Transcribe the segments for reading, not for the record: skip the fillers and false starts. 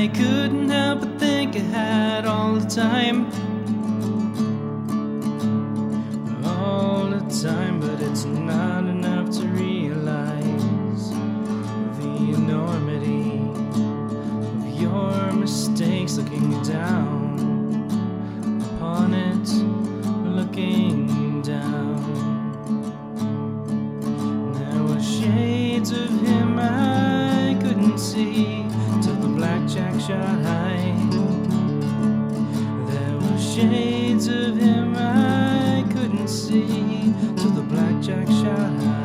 I couldn't help but think I had all the time. All the time, but it's not enough to realize the enormity of your mistakes. Looking down upon it, looking down. There were shades of him I couldn't see till the blackjack shot high. There were shades of him I couldn't see till the blackjack shot high.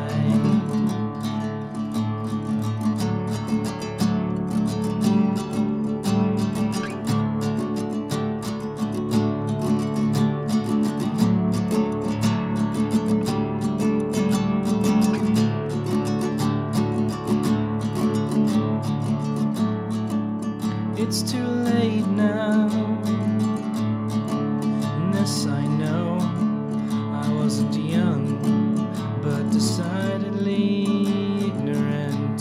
It's too late now, and this I know. I wasn't young, but decidedly ignorant.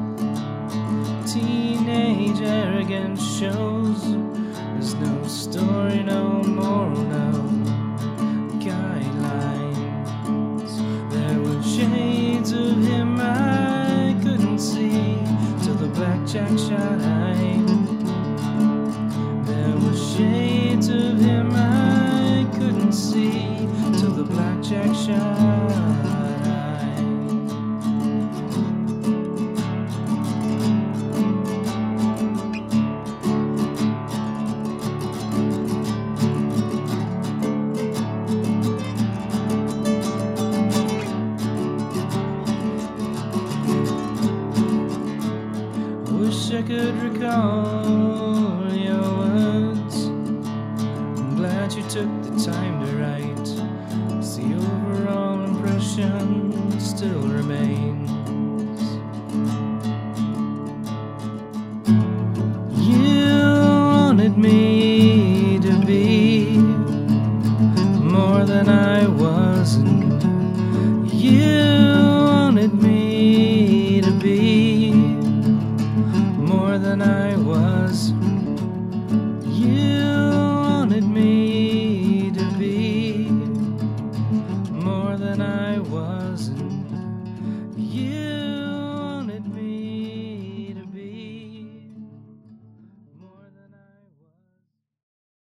Teenage arrogance shows there's no story, no moral, no guidelines. There were shades of him I couldn't see till the blackjack shot high. Shades of him I couldn't see till the blackjack shot high. Wish I could recall your words. Glad you took the time to write, 'cause the overall impression still remains. You wanted me to be more than I wasn't. You wanted me to be more than I was. You wanted me to be more than I wasn't.